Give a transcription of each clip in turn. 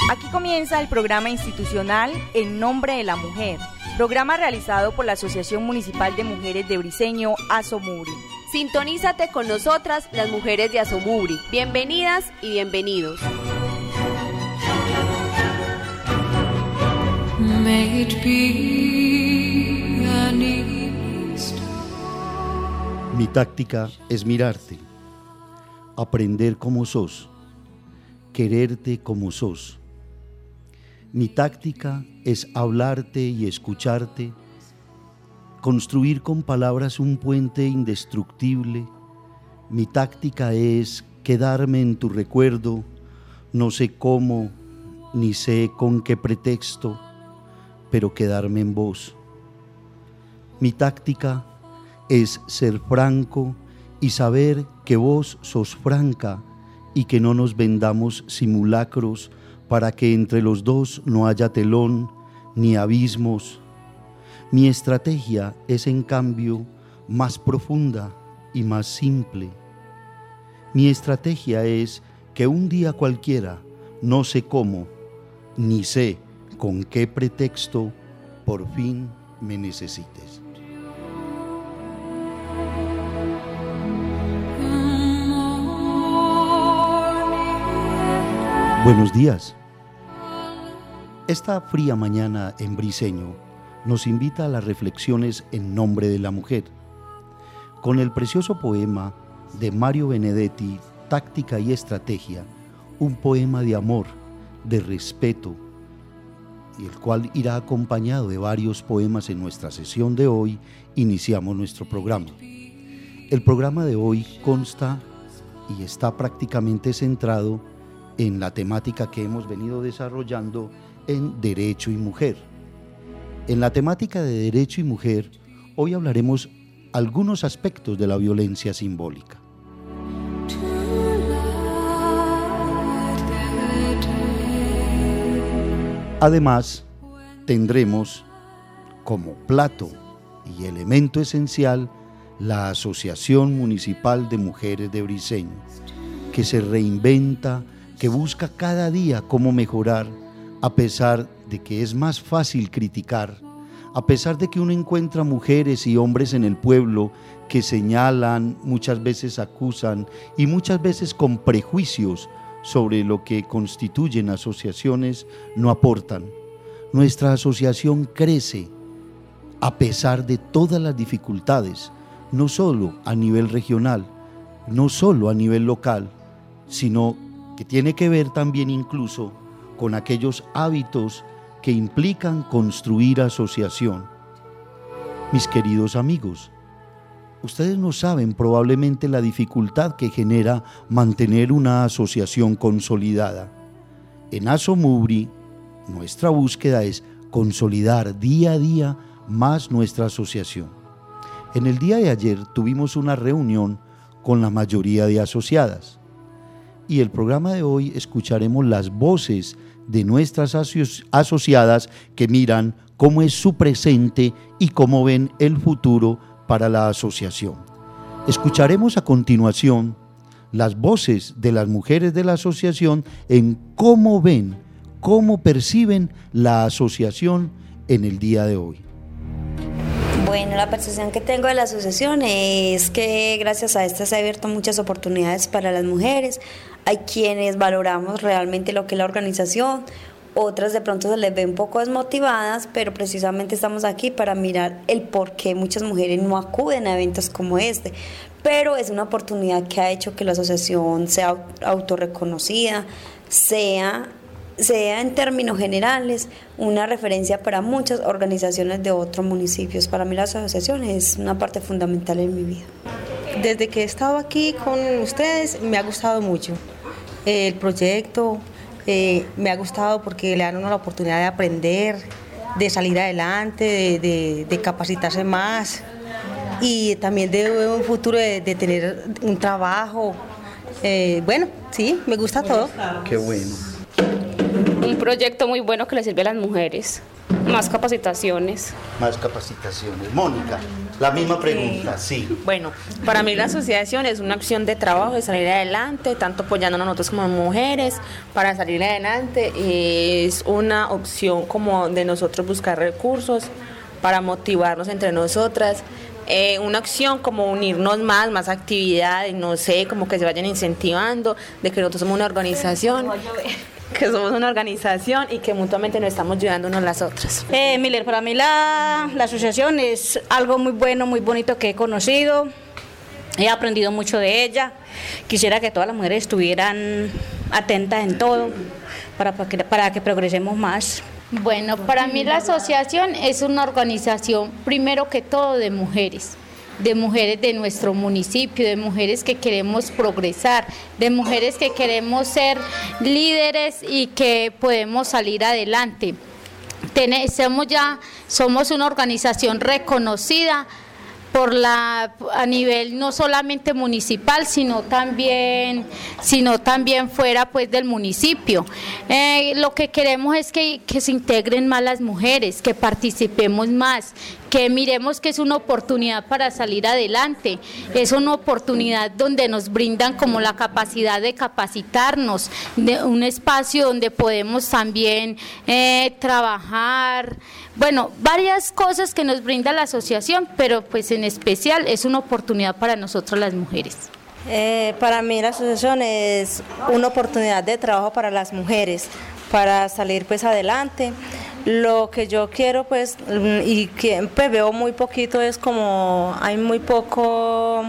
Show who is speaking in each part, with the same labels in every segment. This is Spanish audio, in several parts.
Speaker 1: Aquí comienza el programa institucional En Nombre de la Mujer, programa realizado por la Asociación Municipal de Mujeres de Briceño, ASOMUBRI.
Speaker 2: Sintonízate con nosotras, las mujeres de ASOMUBRI. Bienvenidas y bienvenidos.
Speaker 3: May it be an Easter.
Speaker 4: Mi táctica es mirarte, aprender como sos, quererte como sos. Mi táctica es hablarte y escucharte, construir con palabras un puente indestructible. Mi táctica es quedarme en tu recuerdo, no sé cómo, ni sé con qué pretexto, pero quedarme en vos. Mi táctica es ser franco y saber que vos sos franca y que no nos vendamos simulacros para que entre los dos no haya telón ni abismos. Mi estrategia es en cambio más profunda y más simple. Mi estrategia es que un día cualquiera, no sé cómo, ni sé con qué pretexto, por fin me necesites. Buenos días. Esta fría mañana en Briceño nos invita a las reflexiones en nombre de la mujer, con el precioso poema de Mario Benedetti, Táctica y Estrategia, un poema de amor, de respeto, y el cual irá acompañado de varios poemas. En nuestra sesión de hoy iniciamos nuestro programa. El programa de hoy consta y está prácticamente centrado en la temática que hemos venido desarrollando en Derecho y Mujer. En la temática de Derecho y Mujer, hoy hablaremos algunos aspectos de la violencia simbólica. Además, tendremos como plato y elemento esencial la Asociación Municipal de Mujeres de Briceño, que se reinventa, que busca cada día cómo mejorar, a pesar de que es más fácil criticar, a pesar de que uno encuentra mujeres y hombres en el pueblo que señalan, muchas veces acusan y muchas veces con prejuicios sobre lo que constituyen asociaciones, no aportan. Nuestra asociación crece a pesar de todas las dificultades, no solo a nivel regional, no solo a nivel local, sino que tiene que ver también incluso con aquellos hábitos que implican construir asociación. Mis queridos amigos, ustedes no saben probablemente la dificultad que genera mantener una asociación consolidada. En ASOMUBRI, nuestra búsqueda es consolidar día a día más nuestra asociación. En el día de ayer tuvimos una reunión con la mayoría de asociadas. Y el programa de hoy escucharemos las voces de nuestras asociadas que miran cómo es su presente y cómo ven el futuro para la asociación. Escucharemos a continuación las voces de las mujeres de la asociación en cómo ven, cómo perciben la asociación en el día de hoy.
Speaker 5: Bueno, la percepción que tengo de la asociación es que gracias a esta se han abierto muchas oportunidades para las mujeres. Hay quienes valoramos realmente lo que es la organización, otras de pronto se les ve un poco desmotivadas, pero precisamente estamos aquí para mirar el por qué muchas mujeres no acuden a eventos como este. Pero es una oportunidad que ha hecho que la asociación sea autorreconocida, sea en términos generales una referencia para muchas organizaciones de otros municipios. Para mí la asociación es una parte fundamental en mi vida.
Speaker 6: Desde que he estado aquí con ustedes me ha gustado mucho el proyecto, me ha gustado porque le dan a uno la oportunidad de aprender, de salir adelante, de capacitarse más y también de un futuro de tener un trabajo. Bueno, sí, me gusta todo.
Speaker 4: Qué bueno.
Speaker 2: Un proyecto muy bueno que le sirve a las mujeres.
Speaker 7: Más capacitaciones.
Speaker 4: Más capacitaciones. Mónica, la misma pregunta, sí.
Speaker 8: Bueno, para mí la asociación es una opción de trabajo, de salir adelante, tanto apoyándonos nosotros como mujeres para salir adelante. Es una opción como de nosotros buscar recursos para motivarnos entre nosotras. Una opción como unirnos más actividades, no sé, como que se vayan incentivando, de que nosotros somos una organización. Que somos una organización y que mutuamente nos estamos ayudando unas a las otras.
Speaker 9: Miller, para mí la asociación es algo muy bueno, muy bonito que he conocido, he aprendido mucho de ella. Quisiera que todas las mujeres estuvieran atentas en todo para que progresemos más.
Speaker 10: Bueno, para mí la asociación es una organización, primero que todo, de mujeres de nuestro municipio, de mujeres que queremos progresar, de mujeres que queremos ser líderes y que podemos salir adelante. Somos una organización reconocida a nivel no solamente municipal, sino también fuera pues del municipio. Lo que queremos es que se integren más las mujeres, que participemos más, que miremos que es una oportunidad para salir adelante, es una oportunidad donde nos brindan como la capacidad de capacitarnos, de un espacio donde podemos también trabajar, bueno, varias cosas que nos brinda la asociación, pero pues en especial es una oportunidad para nosotros las mujeres.
Speaker 6: Para mí la asociación es una oportunidad de trabajo para las mujeres, para salir pues adelante. Lo que yo quiero pues, y que pues, veo muy poquito, es como hay muy poco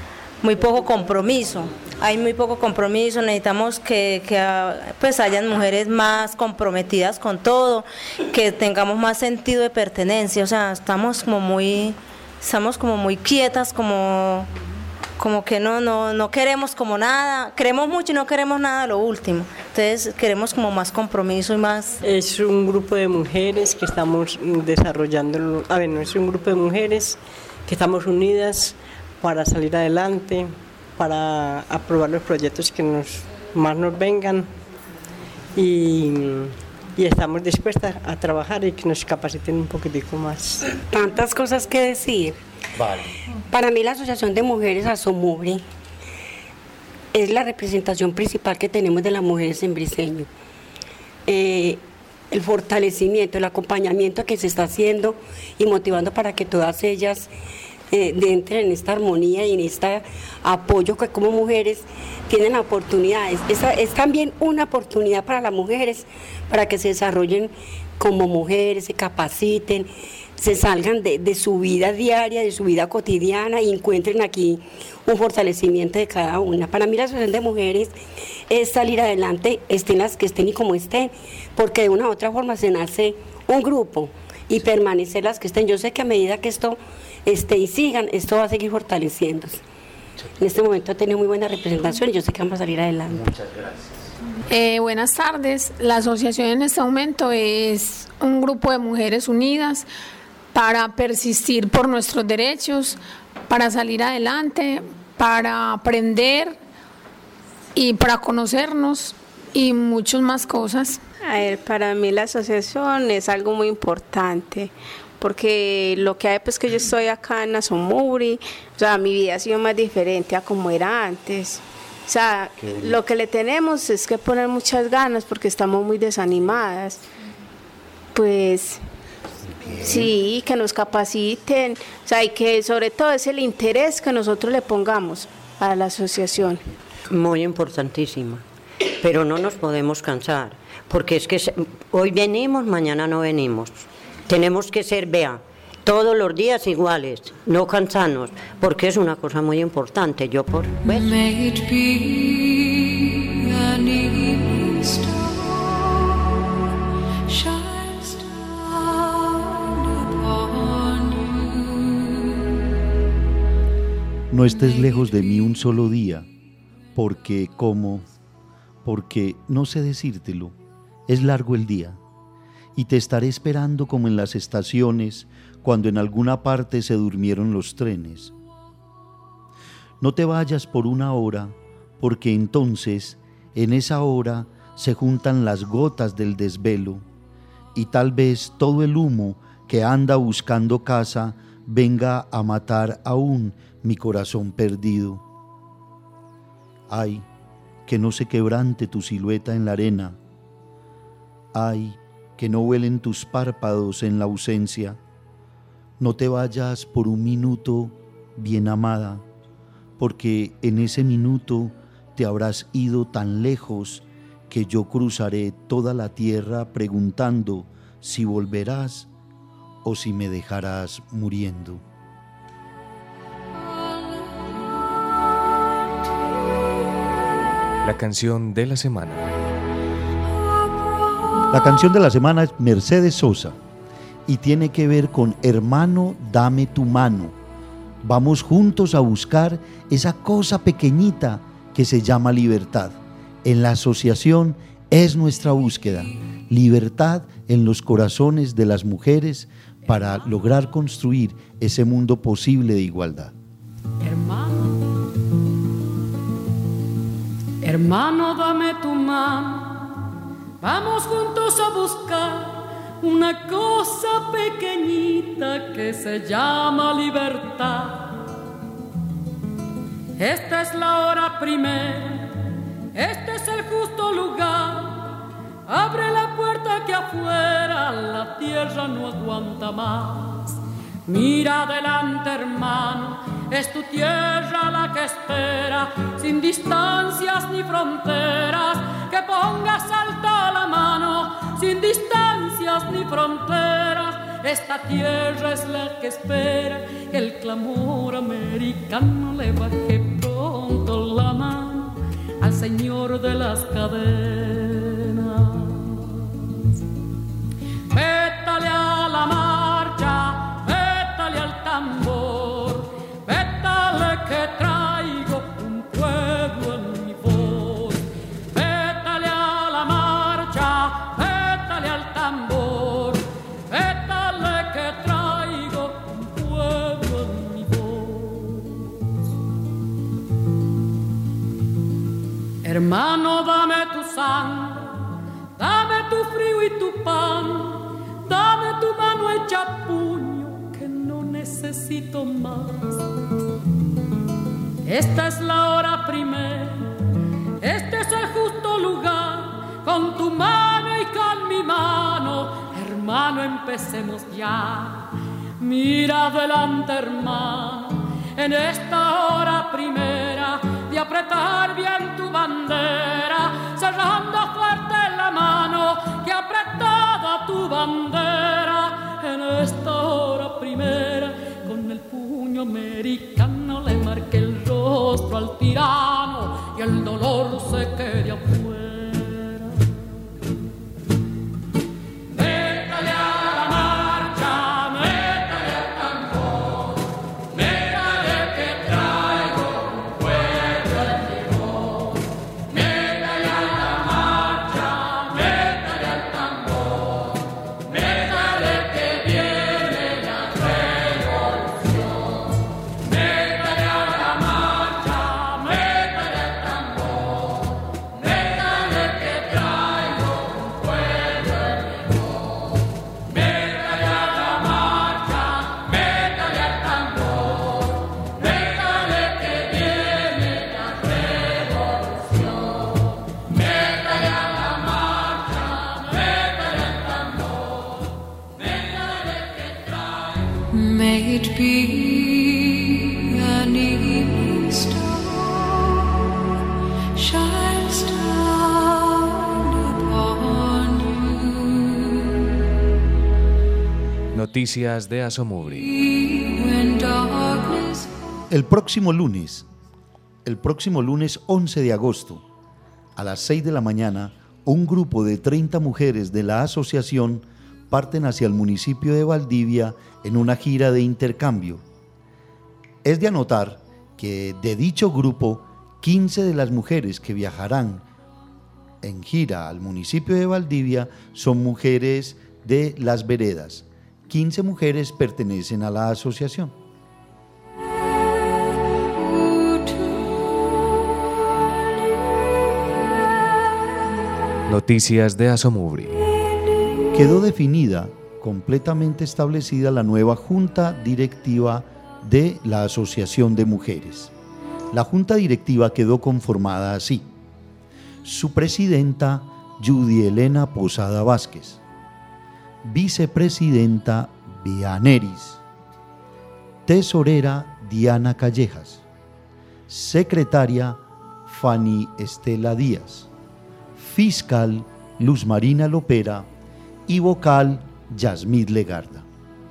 Speaker 6: compromiso. Hay muy poco compromiso, necesitamos que pues hayan mujeres más comprometidas con todo, que tengamos más sentido de pertenencia, o sea, estamos como muy quietas, como que no queremos como nada, queremos mucho y no queremos nada lo último, entonces queremos como más compromiso y más.
Speaker 11: Es un grupo de mujeres que estamos desarrollando, es un grupo de mujeres que estamos unidas para salir adelante, para aprobar los proyectos que más nos vengan y estamos dispuestas a trabajar y que nos capaciten un poquitico más.
Speaker 12: Tantas cosas que decir.
Speaker 4: Vale.
Speaker 12: Para mí la Asociación de Mujeres ASOMUBRI es la representación principal que tenemos de las mujeres en Briceño. El fortalecimiento, el acompañamiento que se está haciendo y motivando para que todas ellas entren en esta armonía y en este apoyo que como mujeres tienen oportunidades. Es también una oportunidad para las mujeres para que se desarrollen como mujeres, se capaciten, se salgan de su vida diaria, de su vida cotidiana y encuentren aquí un fortalecimiento de cada una. Para mí la Asociación de Mujeres es salir adelante, estén las que estén y como estén, porque de una u otra forma se nace un grupo y permanecer las que estén. Yo sé que a medida que esto esté y sigan, esto va a seguir fortaleciéndose. En este momento ha tenido muy buena representación y yo sé que vamos a salir adelante.
Speaker 4: Muchas gracias.
Speaker 13: Buenas tardes. La asociación en este momento es un grupo de mujeres unidas para persistir por nuestros derechos, para salir adelante, para aprender y para conocernos y muchas más cosas.
Speaker 7: Para mí la asociación es algo muy importante, porque lo que hay pues que yo estoy acá en ASOMUBRI, o sea, mi vida ha sido más diferente a como era antes. O sea, lo que le tenemos es que poner muchas ganas porque estamos muy desanimadas. Pues sí, que nos capaciten, o sea, y que sobre todo es el interés que nosotros le pongamos a la asociación.
Speaker 14: Muy importantísima, pero no nos podemos cansar, porque es que hoy venimos, mañana no venimos. Tenemos que ser, todos los días iguales, no cansarnos, porque es una cosa muy importante.
Speaker 3: May it be an evening star, shines down upon you.
Speaker 4: No estés lejos de mí un solo día, porque no sé decírtelo, es largo el día, y te estaré esperando como en las estaciones, cuando en alguna parte se durmieron los trenes. No te vayas por una hora, porque entonces, en esa hora, se juntan las gotas del desvelo, y tal vez todo el humo que anda buscando casa venga a matar aún mi corazón perdido. Ay, que no se quebrante tu silueta en la arena. Ay, que no vuelen tus párpados en la ausencia. No te vayas por un minuto, bien amada, porque en ese minuto te habrás ido tan lejos que yo cruzaré toda la tierra preguntando si volverás o si me dejarás muriendo.
Speaker 15: La canción de la semana.
Speaker 4: La canción de la semana es Mercedes Sosa y tiene que ver con Hermano, dame tu mano. Vamos juntos a buscar esa cosa pequeñita que se llama libertad. En la asociación es nuestra búsqueda, libertad en los corazones de las mujeres para lograr construir ese mundo posible de igualdad.
Speaker 3: Hermano, dame tu mano, vamos juntos a buscar una cosa pequeñita que se llama libertad. Esta es la hora primera, este es el justo lugar. Abre la puerta que afuera la tierra no aguanta más. Mira adelante, hermano, es tu tierra la que espera, sin distancias ni fronteras, que pongas alta la mano, sin distancias ni fronteras. Esta tierra es la que espera que el clamor americano le baje pronto la mano al señor de las cadenas. Vétale a la marcha, vétale al tambor, vétale que traigo un pueblo en mi voz. Vétale a la marcha, vétale al tambor, vétale que traigo un pueblo en mi voz. Hermano, dame tu sangre, dame tu frío y tu pan, dame tu mano hecha puño, que no necesito más. Esta es la hora primera, este es el justo lugar. Con tu mano y con mi mano, hermano, empecemos ya. Mira adelante, hermano, en esta hora primera, de apretar bien tu bandera, cerrando fuerte la mano que ha apretado tu bandera. En esta hora primera, con el puño americano le marqué el rostro al tirano y el dolor se quede afuera. Métale a la marcha, métale al tambor, métale que traigo un pueblo en mi voz. Métale a la marcha, métale al tambor, métale que viene la revolución. Métale a la marcha, métale al tambor, métale que traigo un pueblo en mi voz. Métale a la marcha, métale al tambor, métale que viene la revolución. Métale a la marcha, métale al tambor, métale que traigo. May it be an evening star, shines down upon you.
Speaker 15: Noticias de Asomubri.
Speaker 3: When darkness
Speaker 4: El próximo lunes 11 de agosto, a las 6 de la mañana, un grupo de 30 mujeres de la asociación parten hacia el municipio de Valdivia en una gira de intercambio. Es de anotar que de dicho grupo, 15 de las mujeres que viajarán en gira al municipio de Valdivia son mujeres de Las Veredas. 15 mujeres pertenecen a la asociación.
Speaker 15: Noticias de Asomubri.
Speaker 4: quedó definida, completamente establecida, la nueva Junta Directiva de la Asociación de Mujeres. La Junta Directiva quedó conformada así: su presidenta, Judy Elena Posada Vázquez; vicepresidenta, Bea Neris; tesorera, Diana Callejas; secretaria, Fanny Estela Díaz; fiscal, Luz Marina Lopera; y vocal, Yasmín Legarda.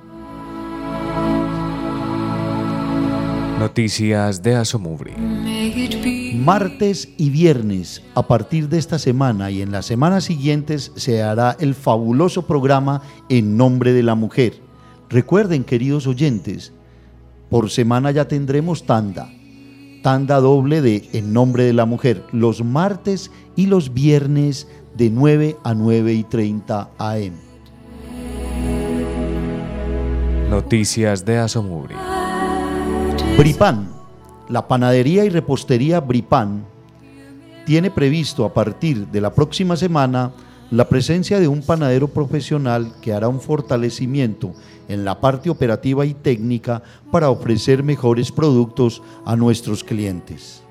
Speaker 15: Noticias de Asomubri.
Speaker 4: Martes y viernes, a partir de esta semana y en las semanas siguientes, se hará el fabuloso programa En Nombre de la Mujer. Recuerden, queridos oyentes, por semana ya tendremos tanda doble de En Nombre de la Mujer, los martes y los viernes de 9 a 9:30 am.
Speaker 15: Noticias de Asomubri.
Speaker 4: Bripan, la panadería y repostería Bripan, tiene previsto a partir de la próxima semana la presencia de un panadero profesional que hará un fortalecimiento en la parte operativa y técnica para ofrecer mejores productos a nuestros clientes.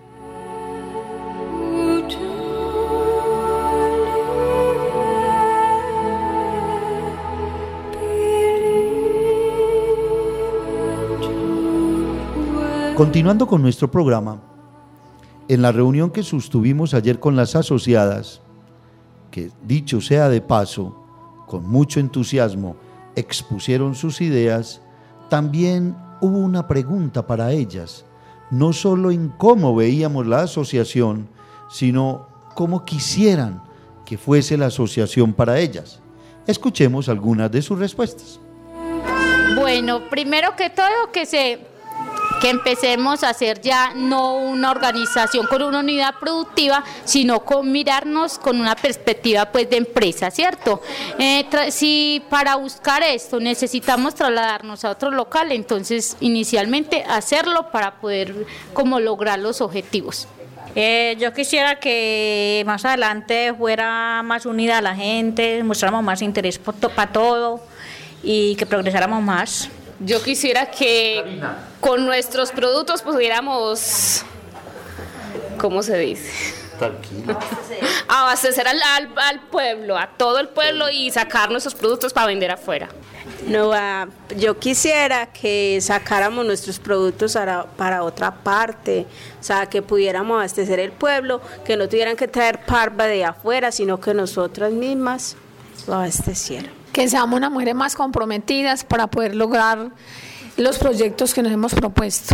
Speaker 4: Continuando con nuestro programa, en la reunión que sostuvimos ayer con las asociadas, que dicho sea de paso, con mucho entusiasmo expusieron sus ideas, también hubo una pregunta para ellas, no solo en cómo veíamos la asociación, sino cómo quisieran que fuese la asociación para ellas. Escuchemos algunas de sus respuestas.
Speaker 10: Bueno, primero que todo que empecemos a hacer ya no una organización con una unidad productiva, sino con mirarnos con una perspectiva pues de empresa, ¿cierto? Si para buscar esto necesitamos trasladarnos a otro local, entonces inicialmente hacerlo para poder como lograr los objetivos.
Speaker 9: Yo quisiera que más adelante fuera más unida la gente, mostráramos más interés para todo y que progresáramos más.
Speaker 8: Yo quisiera que con nuestros productos pudiéramos, ¿cómo se dice?
Speaker 4: Tranquilo.
Speaker 8: Abastecer al pueblo, a todo el pueblo y sacar nuestros productos para vender afuera.
Speaker 7: No, yo quisiera que sacáramos nuestros productos para otra parte, o sea, que pudiéramos abastecer el pueblo, que no tuvieran que traer parva de afuera, sino que nosotras mismas lo abastecieran.
Speaker 13: Que seamos unas mujeres más comprometidas para poder lograr los proyectos que nos hemos propuesto.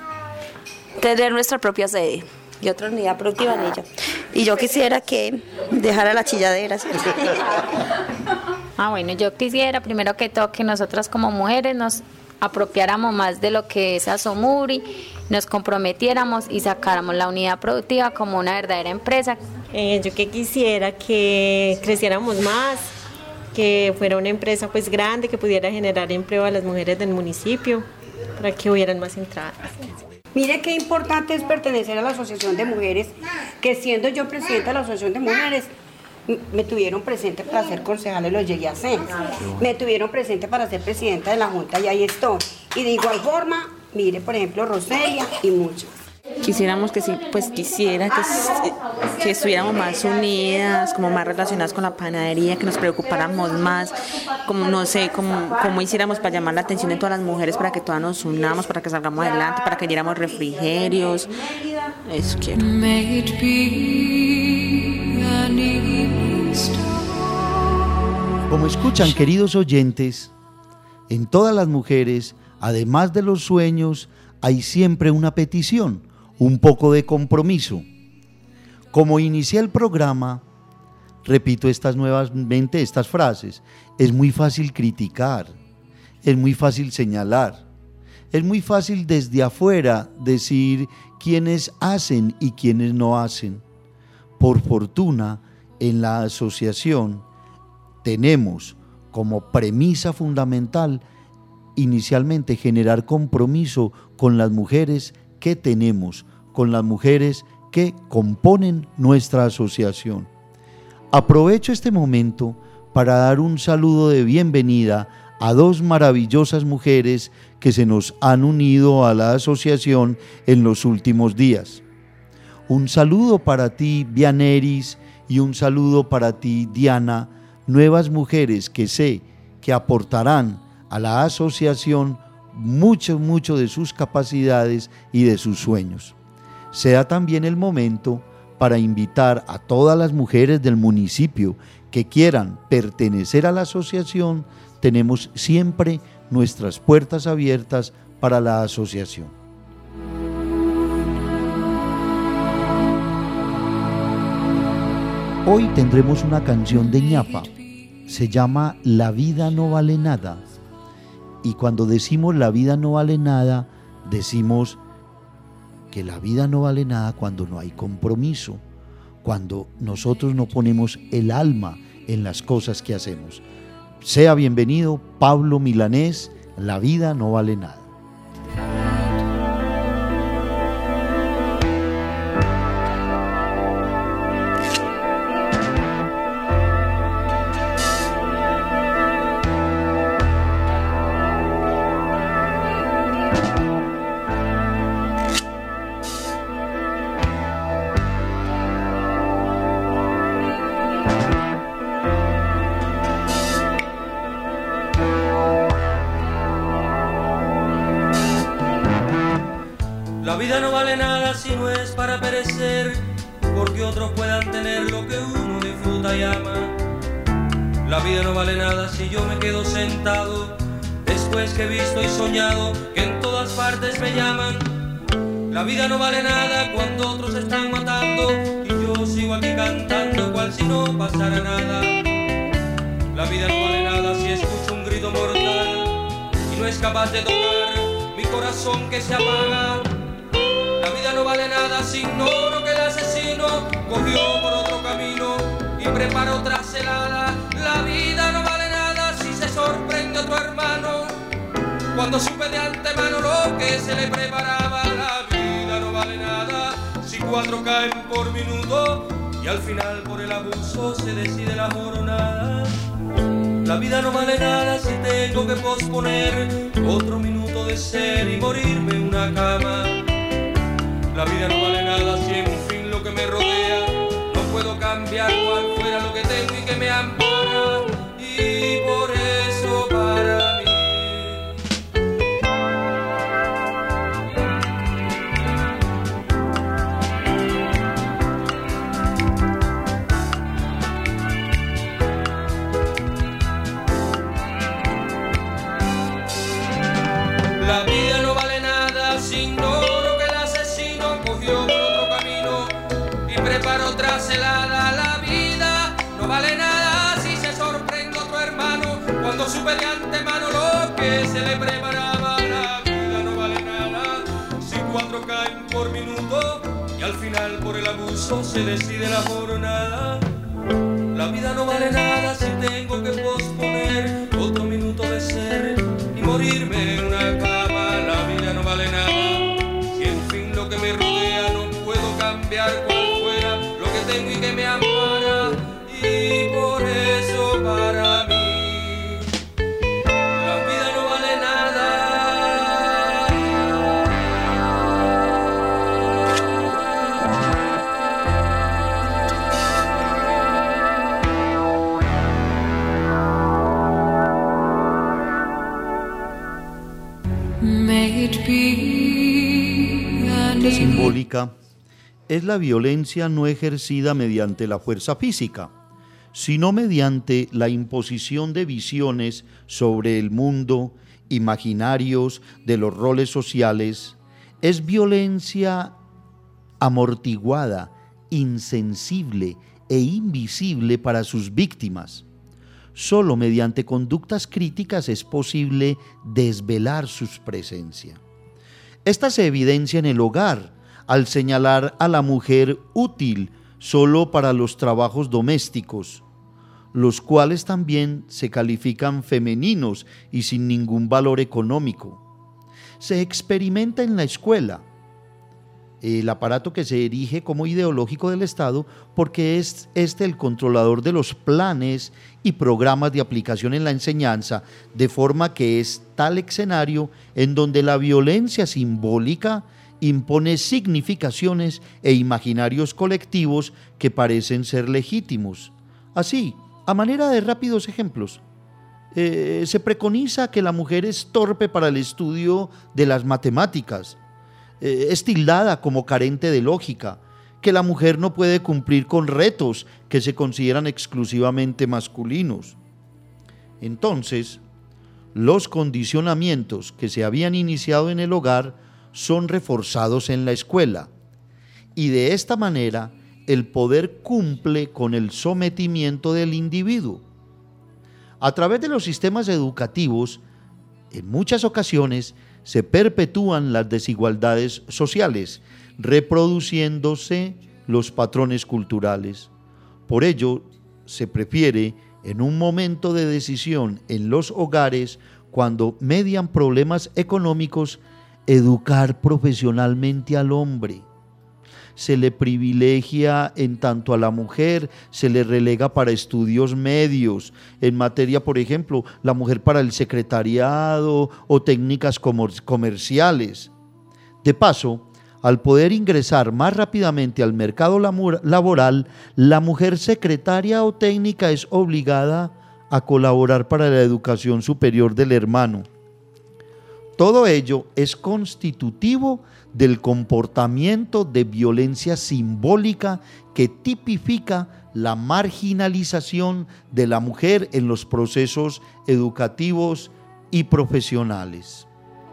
Speaker 5: Tener nuestra propia sede y otra unidad productiva en ella. Y yo quisiera que dejara la chilladera, ¿cierto?
Speaker 10: Bueno, yo quisiera primero que todo que nosotras como mujeres nos apropiáramos más de lo que es Asomubri, nos comprometiéramos y sacáramos la unidad productiva como una verdadera empresa.
Speaker 16: Yo que quisiera que creciéramos más, que fuera una empresa pues grande, que pudiera generar empleo a las mujeres del municipio, para que hubieran más entradas.
Speaker 12: Mire qué importante es pertenecer a la Asociación de Mujeres, que siendo yo presidenta de la Asociación de Mujeres, me tuvieron presente para ser concejal y lo llegué a ser. Me tuvieron presente para ser presidenta de la Junta y ahí estoy. Y de igual forma, mire por ejemplo Roselia y muchas.
Speaker 8: Quisiéramos que sí, pues quisiera que estuviéramos más unidas, como más relacionadas con la panadería, que nos preocupáramos más, como no sé, como hiciéramos para llamar la atención de todas las mujeres, para que todas nos unamos, para que salgamos adelante, para que diéramos refrigerios. Eso quiero.
Speaker 4: Como escuchan, queridos oyentes, en todas las mujeres, además de los sueños, hay siempre una petición, un poco de compromiso. Como inicié el programa, repito nuevamente estas frases: es muy fácil criticar, es muy fácil señalar, es muy fácil desde afuera decir quiénes hacen y quiénes no hacen. Por fortuna, en la asociación tenemos como premisa fundamental inicialmente generar compromiso con las mujeres que tenemos, con las mujeres que componen nuestra asociación. Aprovecho este momento para dar un saludo de bienvenida a dos maravillosas mujeres que se nos han unido a la asociación en los últimos días. Un saludo para ti, Vianeris, y un saludo para ti, Diana, nuevas mujeres que sé que aportarán a la asociación mucho de sus capacidades y de sus sueños. Sea también el momento para invitar a todas las mujeres del municipio que quieran pertenecer a la asociación. Tenemos siempre nuestras puertas abiertas para la asociación. Hoy tendremos una canción de ñapa, se llama La vida no vale nada. Y cuando decimos la vida no vale nada, decimos que la vida no vale nada cuando no hay compromiso, cuando nosotros no ponemos el alma en las cosas que hacemos. Sea bienvenido Pablo Milanés, La vida no vale nada.
Speaker 17: La vida no vale nada si no es para perecer, porque otros puedan tener lo que uno disfruta y ama. La vida no vale nada si yo me quedo sentado, después que he visto y soñado que en todas partes me llaman. La vida no vale nada cuando otros están matando y yo sigo aquí cantando cual si no pasara nada. La vida no vale nada si escucho un grito mortal y no es capaz de tocar mi corazón que se apaga. La vida no vale nada si ignoro que el asesino cogió por otro camino y preparó otra celada. La vida no vale nada si se sorprende a tu hermano cuando supe de antemano lo que se le preparaba. La vida no vale nada si 4 caen por minuto y al final por el abuso se decide la jornada. La vida no vale nada si tengo que posponer otro minuto de ser y morirme en una cama. La vida no vale nada si en fin lo que me rodea no puedo cambiar cual fuera lo que tengo y que me ampara. Y por eso para mí la vida no vale nada si ignoro que el asesino cogió por otro camino y preparó otra celada. La vida no vale nada si se sorprende a tu hermano cuando supe de antemano lo que se le preparaba. La vida no vale nada si 4 caen por minuto y al final por el abuso se decide la jornada. La vida no vale nada si tengo que posponer otro minuto de ser y morirme en una cama. La vida no vale nada si en fin lo que me rodea no puedo cambiar cual fuera lo que tengo y que me ampara. Y por eso para mí la vida no vale nada.
Speaker 4: Simbólica es la violencia no ejercida mediante la fuerza física, sino mediante la imposición de visiones sobre el mundo, imaginarios de los roles sociales. Es violencia amortiguada, insensible e invisible para sus víctimas. Solo mediante conductas críticas es posible desvelar su presencia. Esta se evidencia en el hogar, al señalar a la mujer útil solo para los trabajos domésticos, los cuales también se califican femeninos y sin ningún valor económico. Se experimenta en la escuela, el aparato que se erige como ideológico del Estado, porque es el controlador de los planes y programas de aplicación en la enseñanza, de forma que es tal escenario en donde la violencia simbólica impone significaciones e imaginarios colectivos que parecen ser legítimos. Así, a manera de rápidos ejemplos, se preconiza que la mujer es torpe para el estudio de las matemáticas, es tildada como carente de lógica, que la mujer no puede cumplir con retos que se consideran exclusivamente masculinos. Entonces, los condicionamientos que se habían iniciado en el hogar son reforzados en la escuela, y de esta manera el poder cumple con el sometimiento del individuo. A través de los sistemas educativos, en muchas ocasiones se perpetúan las desigualdades sociales, reproduciéndose los patrones culturales. Por ello, se prefiere, en un momento de decisión en los hogares, cuando median problemas económicos, educar profesionalmente al hombre. Se le privilegia en tanto a la mujer, se le relega para estudios medios, en materia, por ejemplo, la mujer para el secretariado o técnicas comerciales. De paso, al poder ingresar más rápidamente al mercado laboral, la mujer secretaria o técnica es obligada a colaborar para la educación superior del hermano. Todo ello es constitutivo del comportamiento de violencia simbólica que tipifica la marginalización de la mujer en los procesos educativos y profesionales.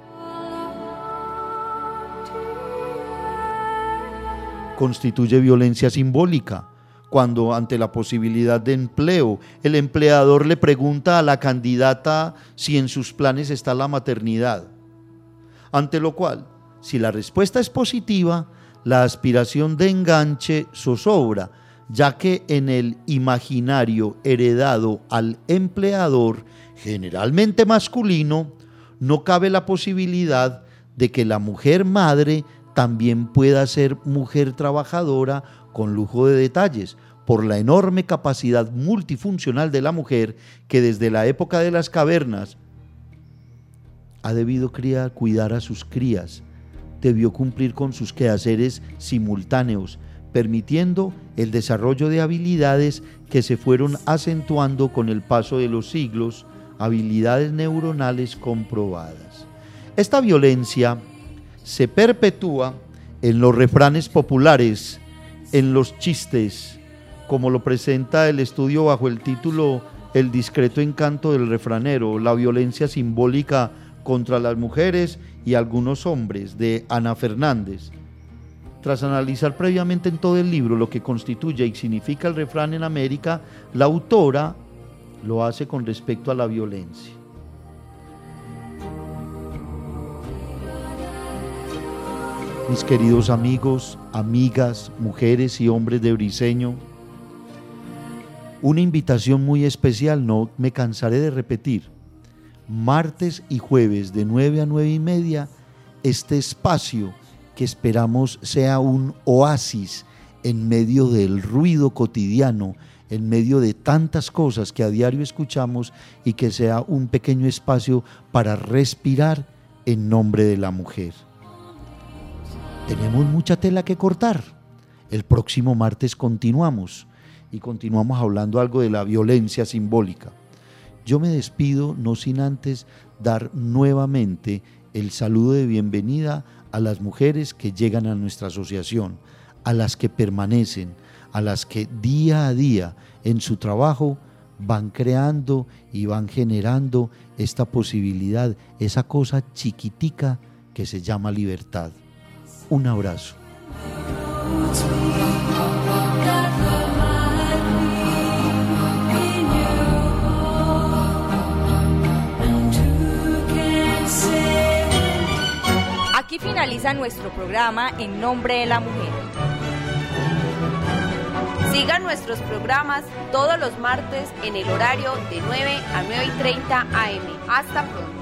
Speaker 4: Constituye violencia simbólica cuando, ante la posibilidad de empleo, el empleador le pregunta a la candidata si en sus planes está la maternidad, ante lo cual, si la respuesta es positiva, la aspiración de enganche zozobra, ya que en el imaginario heredado al empleador, generalmente masculino, no cabe la posibilidad de que la mujer madre también pueda ser mujer trabajadora con lujo de detalles, por la enorme capacidad multifuncional de la mujer que desde la época de las cavernas ha debido cuidar a sus crías, debió cumplir con sus quehaceres simultáneos, permitiendo el desarrollo de habilidades que se fueron acentuando con el paso de los siglos, habilidades neuronales comprobadas. Esta violencia se perpetúa en los refranes populares, en los chistes, como lo presenta el estudio bajo el título El discreto encanto del refranero, la violencia simbólica contra las mujeres y algunos hombres, de Ana Fernández. Tras analizar previamente en todo el libro lo que constituye y significa el refrán en América, la autora lo hace con respecto a la violencia. Mis queridos amigos, amigas, mujeres y hombres de Briceño, una invitación muy especial, no me cansaré de repetir. Martes y jueves de 9 a 9:30, este espacio que esperamos sea un oasis en medio del ruido cotidiano, en medio de tantas cosas que a diario escuchamos, y que sea un pequeño espacio para respirar en nombre de la mujer. Tenemos mucha tela que cortar. El próximo martes continuamos hablando algo de la violencia simbólica. Yo me despido no sin antes dar nuevamente el saludo de bienvenida a las mujeres que llegan a nuestra asociación, a las que permanecen, a las que día a día en su trabajo van creando y van generando esta posibilidad, esa cosa chiquitica que se llama libertad. Un abrazo.
Speaker 1: Aquí finaliza nuestro programa En Nombre de la Mujer.
Speaker 2: Sigan nuestros programas todos los martes en el horario de 9 a 9:30 am. Hasta pronto.